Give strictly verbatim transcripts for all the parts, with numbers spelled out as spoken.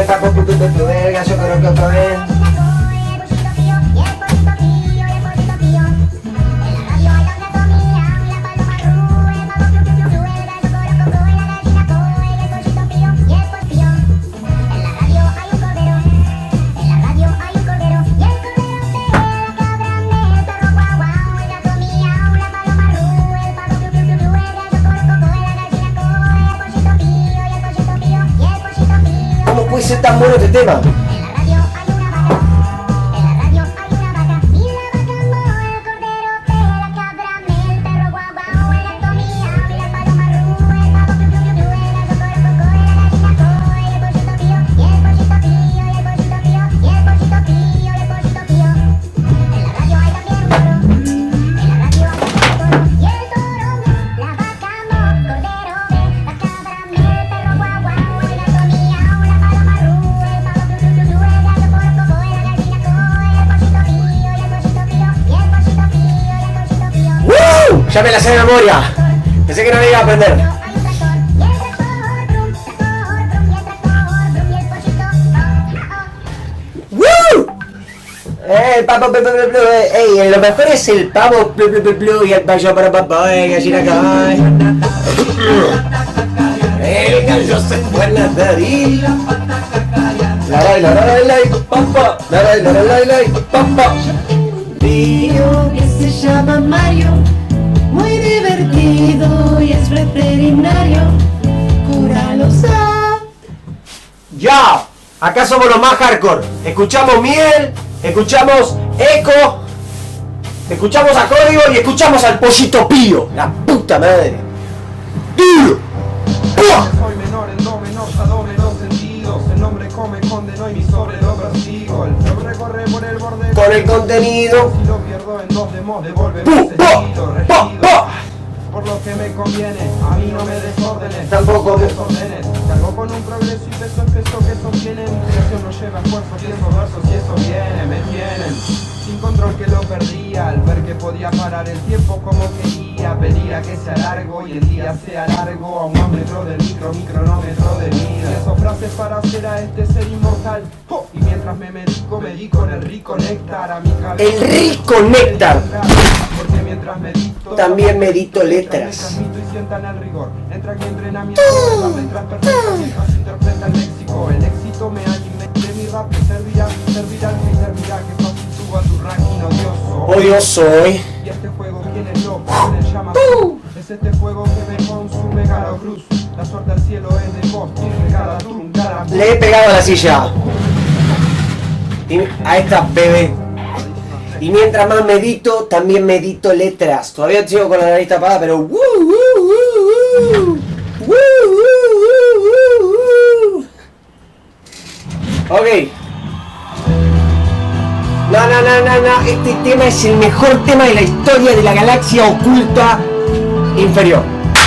papo pu pu pu pu, el gallo corococo. ¿Cómo puede ser tan bueno este tema? Ya me la sé de memoria. Pensé que no me iba a aprender. ¡Woo! Eh, el pavo blu blu blu. Ey, lo mejor es el pavo blu blu blu blu y el gallo para papá, eh, gallina acá. El gallo se fue a nadar y la la la la la papá, la la la la la papá. Tío que se llama Mario, muy divertido y es veterinario, cura los a... ¡Ya! Acá somos los más hardcore. Escuchamos miel, escuchamos eco, escuchamos a código y escuchamos al pollito pío. La puta madre. ¡Duro! ¡Pua! Soy menor en do menor, a do menor sentidos. El hombre come, condeno y mi sobre lo persigo. El flow recorre por el borde Con el contenido. Si lo pierdo en dos de mod, devuelve ¡Pu! mi ¡Pa! sentido, ¡Pa! regido ¡Pa! por lo que me conviene, a mí no me desórdenes, Tampoco me- desórdenes. Cargo con un progreso y peso en peso que sostiene. Mi creación no lleva esfuerzo, pienso versos y eso viene, me tienen sin control que lo perdía al ver que podía parar el tiempo como quería, pedir a que sea largo y el día sea largo, a un metro del micro, mi cronómetro de vida. Eso frases para hacer a este ser inmortal. ¡Oh! Y mientras me medico, medico con el rico néctar a mi cabeza. El rico néctar. Porque mientras medito, También medito letras. Me transmito y sientan el rigor. Entra aquí entrenamiento, las letras perfectas mientras interpreta el léxico. El éxito me alimente mi rap, que servirá, servirá, que servirá, que fácil suba tu ranking odioso. Odioso hoy. Y este juego, ¿quién es loco? ¿Quién le llama? Es este fuego que me consume cara o cruz. La suerte al cielo es de vos, tiene cada turno, cada Le he pegado a la silla. Y a esta bebé. Y mientras más medito, también medito letras. Todavía sigo con la nariz tapada, pero... ¡Woo, woo, woo, woo! ¡Woo, woo, woo, woo! Ok. No, no, no, no, no. Este tema es el mejor tema de la historia de la galaxia oculta inferior.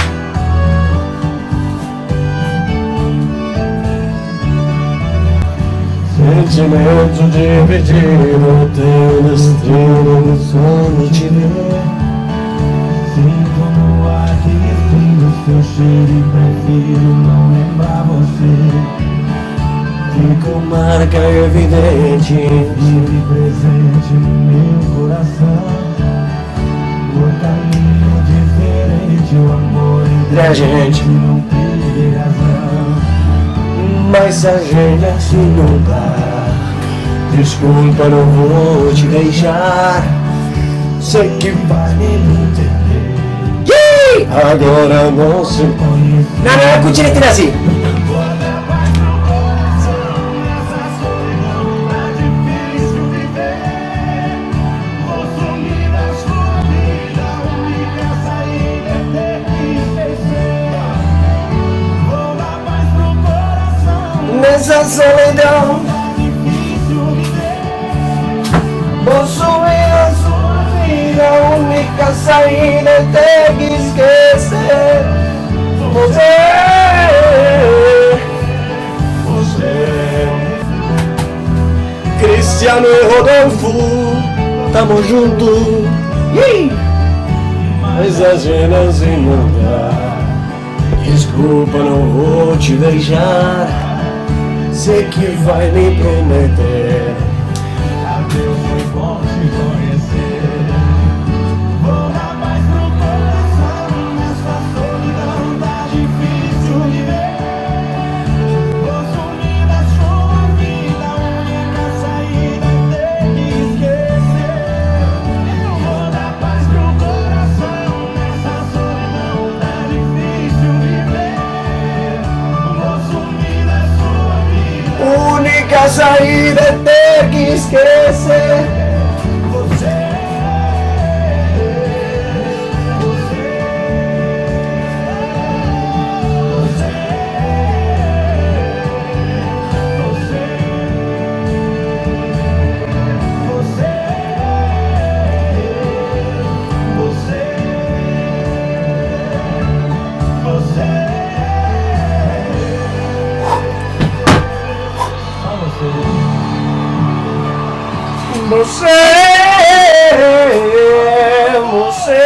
Sentimento de pedir o teu destino no sonho te ver. Sinto no ar que respiro seu cheiro e prefiro não lembrar você. Fico marca evidente, vive presente no meu coração. O caminho diferente, o amor Da gente. não teve razão. Mas a gente assim não dá. Desculpa, não vou te deixar. Sei que vai me entender. Yeah! Agora não sei. Não, não, não, escuchen este así. Nessa solidão vou sumir a sua vida. A única saída é ter que esquecer você. Você Cristiano e Rodolfo, tamo junto. Mas a gente assim não dá. Desculpa, não vou te deixar. sei que vai me prometer. Adeus, foi bom te conhecer. Vou dar paz pro coração, nessa solidão tá difícil de ver. Vou sumir da sua vida, a única saída é ter que esquecer. Vou dar paz pro coração, nessa solidão tá difícil de ver. Vou sumir da sua vida. Única saída é ter que esquecer. Você, Você, você.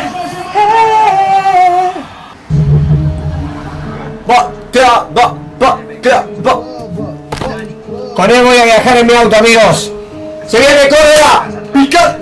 Botra, bo, botra, bo. Con él voy a viajar en mi auto, amigos. Se viene Córdoba. Pica...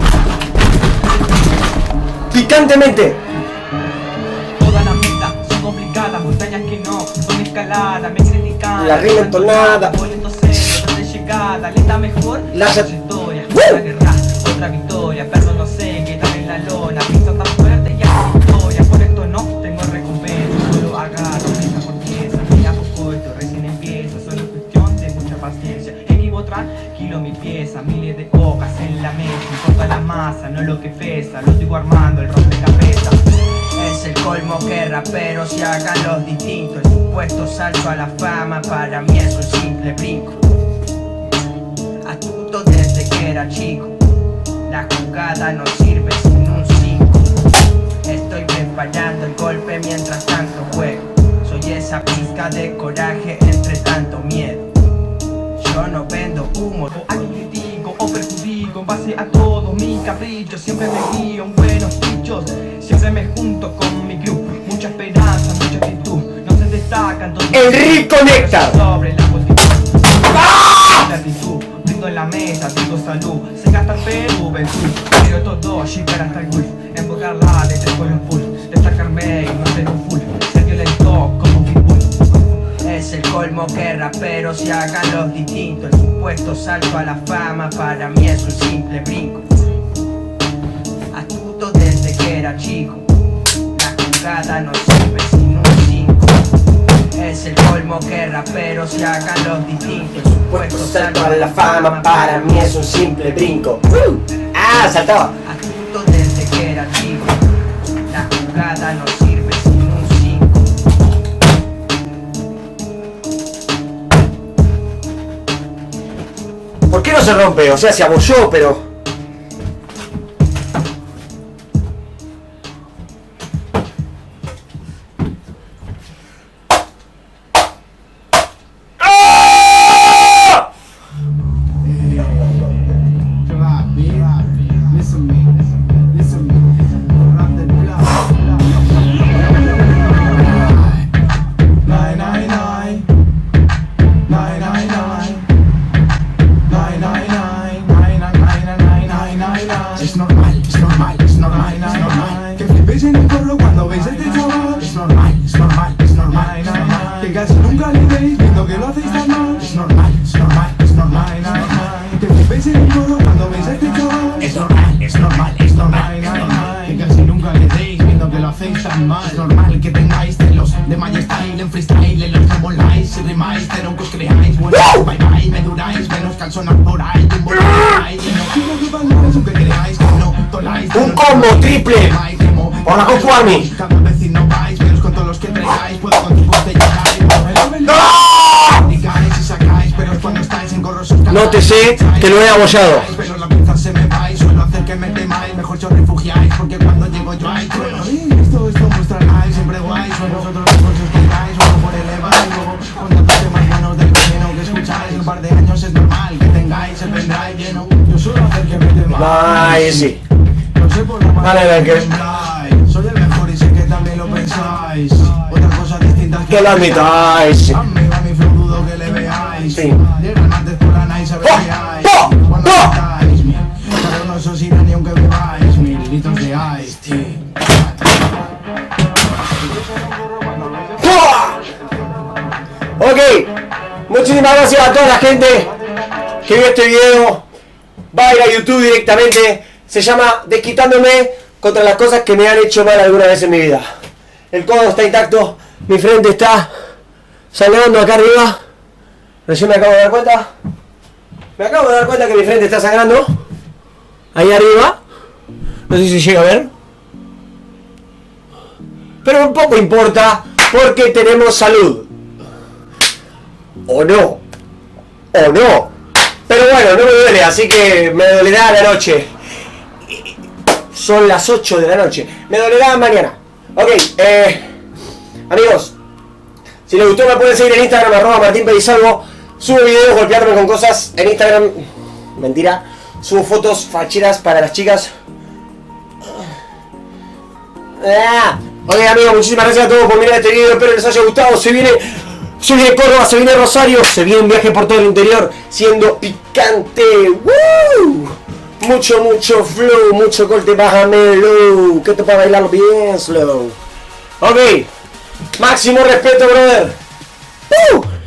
Picantemente. Todas las metas son complicadas, montañas que no son escaladas, me critican. La rima entonada. Boleto cero, de llegada, lenta mejor. La- Otra historia, otra guerra, otra victoria. Perdón, no sé, quedan en la lona. Pienso tan fuerte y hago victoria. Por esto no tengo recompensa. Solo agarro pieza por pieza. Mira poco esto recién empieza. Solo es cuestión de mucha paciencia. Equivo tranquilo mi pieza. Miles de hojas en la mesa. Importa la masa, no lo que pesa. Lo digo armando el rompecabezas. Es el colmo que raperos se hagan los distintos. El supuesto salto a la fama para mí es un simple brinco. Astuto desde que era chico. La jugada no sirve sin un cinco. Estoy preparando el golpe mientras tanto juego. Soy esa pizca de coraje entre tanto miedo. Yo no vendo humo, o critico o perjudico en base a todos mis caprichos. Siempre me guío en buenos dichos. Siempre me junto con mi club. Mucha esperanza, mucha actitud. No se destacan todos. El rico néctar. Sobre la multitud. La actitud, brindo en la mesa, digo salud. Se gasta el Perú, ventud. Pero todo llegar hasta el gulf. Embocarla de tres con un full. Destacarme y no ser un full. Ser violento como Pitbull. Es el colmo que raperos se hagan los distintos. El supuesto salto a la fama para mí es un simple brinco. Astuto desde que era chico. La jugada no sirve sin un cinco. Es el colmo que raperos se hagan los distintos. El supuesto Salto a la fama para mí es un simple brinco. Uh, ah, saltaba. Astuto desde que era chico. La jugada no sirve sin un cinco. ¿Por qué no se rompe? O sea, se abolló, pero... Es normal, es normal, es normal, es normal que flipéis en el corro cuando veis este chaval. Es normal, es normal, es normal, es normal que casi nunca le veis viendo que lo hacéis tan mal. Es normal, es normal, es normal, es normal que flipéis en el corro cuando veis este chaval. Es normal, es normal, es normal, es normal que casi nunca le deis viendo que lo hacéis tan mal. Es normal que tengáis celos de style en freestyle, en los que voláis y rimáis, pero que os creáis. Bueno, bye bye, me duráis, menos calzonas por ahí, un voláis y no quiero que valores aunque creáis que no toláis. Un combo triple por la Goku Army. Cada vecino vais, menos con todos los que traigáis, puedo con tu botella. ¡No! Y caéis y sacáis, pero es cuando estáis en gorros. Nótese que lo he abollado. Pero la pinza se me va y suelo hacer que me temáis. Mejor yo refugiáis, porque cuando llego yo hay trueno. Esto, esto muestra live, siempre guay. Son vosotros los cosas que dais, luego por elevar. Luego cuando los temas buenos del veneno que escucháis. Un par de años es normal que tengáis el pendrive lleno. Yo suelo hacer que me temáis. Ay, sí. No sé por la Vale, ven, que- que soy el mejor y sé que también lo pensáis. Otra cosa distinta Que lo admitáis. a mí va mi flow, dudo que le veáis. Sí. Llegan antes por la night, sabes ¡Oh! que hay. ¡Oh! Cuando ¡Oh! estáis mil, cada uno os irá ni aunque bebáis mil litros de ice tea. Ok, muchísimas gracias a toda la gente que vio este video. Va a ir a YouTube directamente. Se llama Desquitándome contra las cosas que me han hecho mal alguna vez en mi vida. El codo está intacto, mi frente está sangrando acá arriba. Recién me acabo de dar cuenta. Me acabo de dar cuenta que mi frente está sangrando. Ahí arriba. No sé si llega a ver. Pero un poco importa porque tenemos salud. O no. O no. Pero bueno, no me duele, así que me dolerá a la noche. Son las ocho de la noche. Me dolerá mañana. Ok, eh, amigos, si les gustó me pueden seguir en Instagram, arroba Martín Pedizalvo. Subo videos golpeándome con cosas en Instagram. Mentira. Subo fotos facheras para las chicas. Ah. Ok, amigos, muchísimas gracias a todos por mirar este video. Espero que les haya gustado. Se viene, se viene Córdoba, se viene Rosario, se viene un viaje por todo el interior siendo picante. ¡Woo! Mucho, mucho flow, mucho corte, bájamelo. Que te para bailarlo bien slow. Ok, máximo respeto, brother. ¡Uh!